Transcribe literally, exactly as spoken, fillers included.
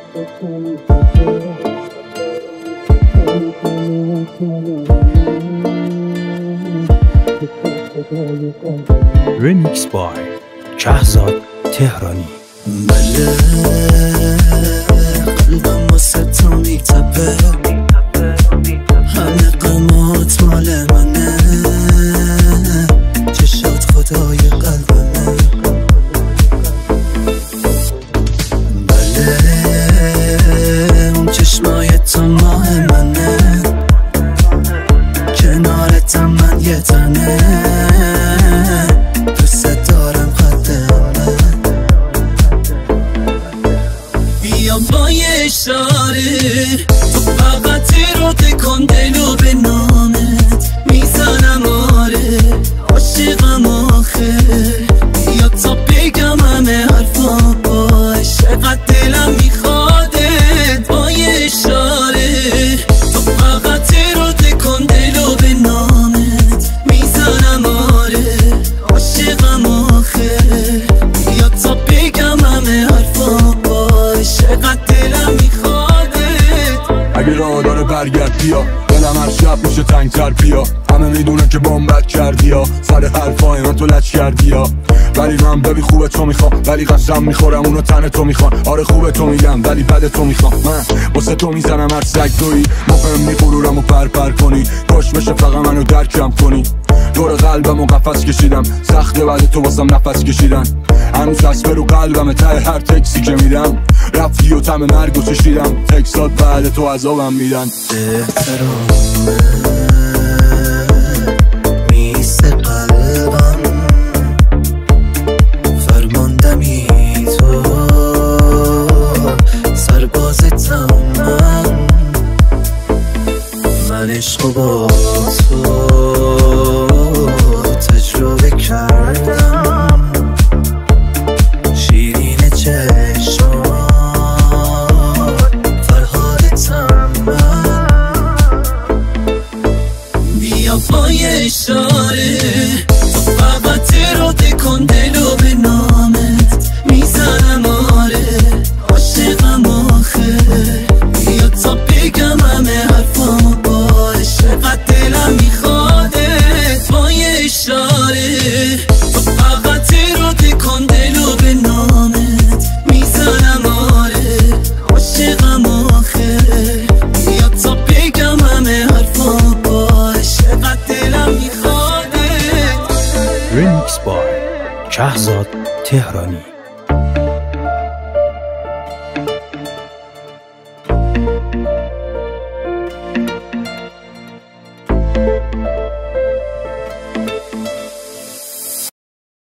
Remix by کهزاد تهرانی. بله قلبم واسه تو میتپه، همه قلمات مال منه، چشات خدای قلبمه. بله اون چشمای تو ماه منه، کنارتم من یه تنه، دوست دارم قدمه. بیا با یه اشاره تو فقط رو تکن دلو به نامت میزنم، آره عاشقم آخه. بیا تا بگم همه حرفا باش، چقدر دلم میخوادت. با یه اشاره تو فقط رو تکن دلو به نامت میزنم، آره عاشقم آخه. بیا تا بگم همه حرفا باش، چقدر دلم میخوادت. اگه راه داره برگرد بیا، دلم هر شب میشه تنگتر بیا. همه میدونن که بمبت کردی ها، سر حرفای من تو لچ کردی ها. ولی من ببی خوبه تو میخوام، ولی قسم میخورم اونو تن تو میخوان. آره خوبه تو میگم ولی بد تو میخوام. من واسه تو میزنم هر سگ تویی، مهم نی غرورمو پرپر کنی، کش بشه فقط منو درکم کنی. دور قلبمو قفس کشیدم، سخته بعد تو واسم نفس کشیدن. هنوز دست رو قلبم ته هر تکسی که میدم، رفتی و تم مرگو چشیدم. تکسات بعد تو عذابم میدن. احترامه میسه قلبم، فرماندمی تو سربازتم من. من عشقو با تو تجربه کردم، شیرین چشم فرهادتم من. بیا با یه اشاره تو فقط رو تکن دلو به نامت میزنم، آره عاشقم آخه. بیا تا بگم همه حرفامو باش، چقدر دلم میخوادت. با یه اشاره تو فقط رو تکن دلو به نامت میزنم، آره عاشقم آخه. بیا تا بگم همه حرفامو باش، چقدر دلم میخوادت. Remix by کهزاد تهرانی.